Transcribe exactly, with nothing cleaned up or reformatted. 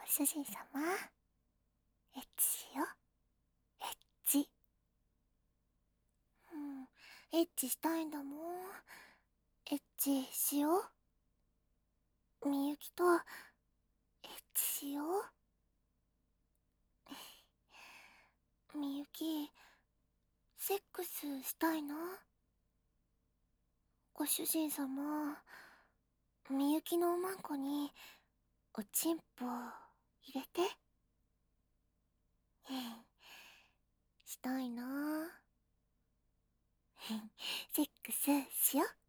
主人様、エッチしよ。エッチ。うん、エッチしたいんだもん。エッチしよう。みゆきと、エッチしよう。みゆき、セックスしたいな。ご主人様、みゆきのおまんこに、おちんぽ入れて。したいな。セックスしよう。